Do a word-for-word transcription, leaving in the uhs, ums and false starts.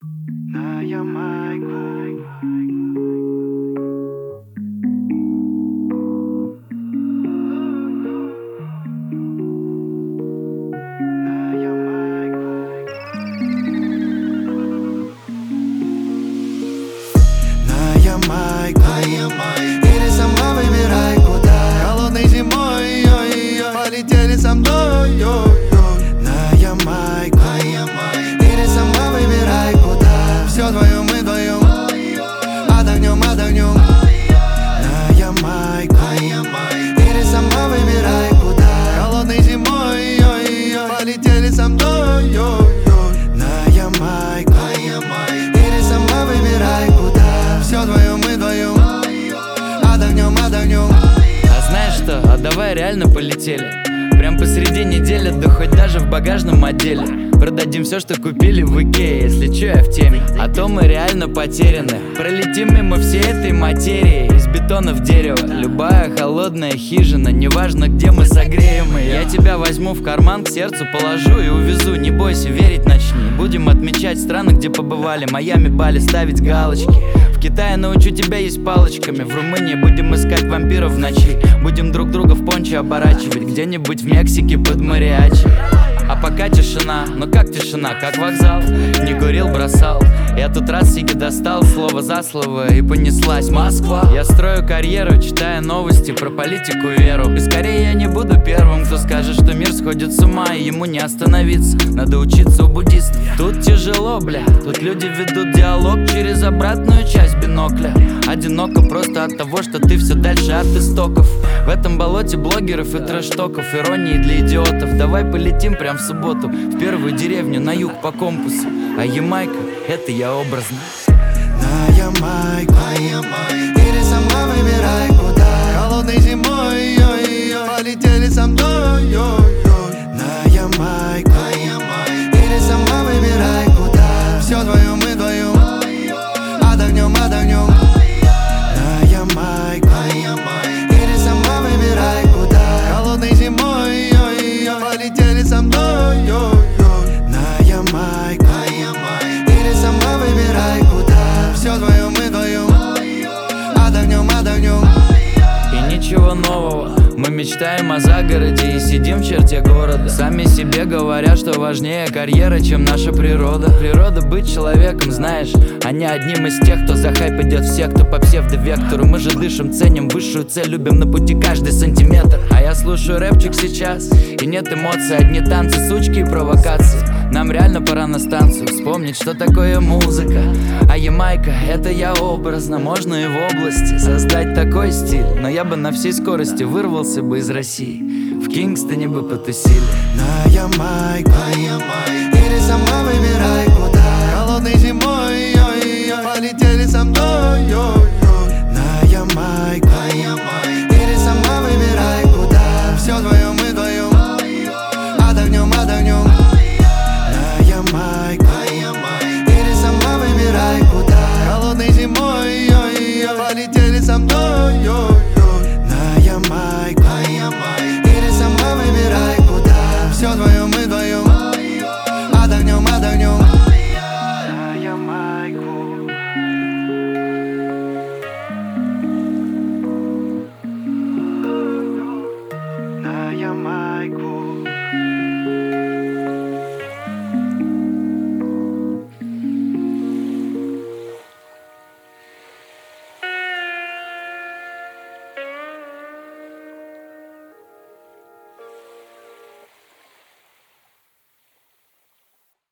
на Ямайку. Ямайку. Или сама выбирай куда. Холодной зимой, ой-ой-ой, полетели со мной, ой-ой. На Ямайку. Или сама выбирай куда. Все вдвоем, мы вдвоем, отдохнем, отдохнем. На Ямайку. Или сама выбирай куда. Холодной зимой, ой-ой-ой, полетели со мной, ой-ой. На Ямайку. Или сама выбирай куда. Все вдвоем, мы вдвоем, отдохнем, отдохнем. А знаешь что, а давай реально полетели. Прям посреди недели, да хоть даже в багажном отделе. Продадим все, что купили в Икее, если чё, я в теме. А то мы реально потеряны. Пролетим мимо всей этой материи. Из бетона в дерево. Любая холодная хижина, неважно где мы согреем ее. Я тебя возьму в карман, к сердцу положу и увезу. Не бойся, верить начни. Будем отмечать страны, где побывали. Майами, Бали, ставить галочки. В Китае научу тебя есть палочками. В Румынии будем искать вампиров в ночи. Будем друг друга в пончо оборачивать. Где-нибудь в Мексике под мариачи. А пока тишина, ну как тишина, как вокзал. Не курил, бросал. Я тут раз сиги достал, слово за слово, и понеслась Москва. Я строю карьеру, читая новости про политику, веру. И скорее я не буду первым, кто скажет, что мир сходит с ума, и ему не остановиться. Надо учиться у буддистов. Тут тяжело, бля, тут люди ведут диалог через обратную часть бинокля. Одиноко просто от того, что ты все дальше от истоков. В этом болоте блогеров и трэш-токов, иронии для идиотов. Давай полетим прям в субботу в первую деревню на юг по компасу. А Ямайка, это я образно. На Ямайку. Или сама выбирай куда. Холодной зимой, ой-ой, полетели со мной, ой-ой. На Ямайку. Или сама выбирай куда. Все вдвоем, мы вдвоем, отдохнем, отдохнем. На Ямайку. Или сама выбирай куда. Холодной зимой, ой-ой, полетели со мной, ой-ой. На Ямайку. Или сама выбирай куда. Все вдвоем, мы вдвоем, отдохнем, отдохнем. И ничего нового, мы мечтаем о загороде и сидим в черте города. Сами себе говорят, что важнее карьера, чем наша природа. Природа быть человеком, знаешь, а не одним из тех, кто за хайп идет в секту по псевдовектору. Мы же дышим, ценим высшую цель, любим на пути каждый сантиметр. А я слушаю рэпчик сейчас, и нет эмоций, одни танцы, сучки и провокации. Нам реально пора на станцию вспомнить, что такое музыка. А Ямайка, это я образно, можно и в области создать такой стиль. Но я бы на всей скорости вырвался бы из России, в Кингстоне бы потусили. На Ямайку. Или сама выбирай куда.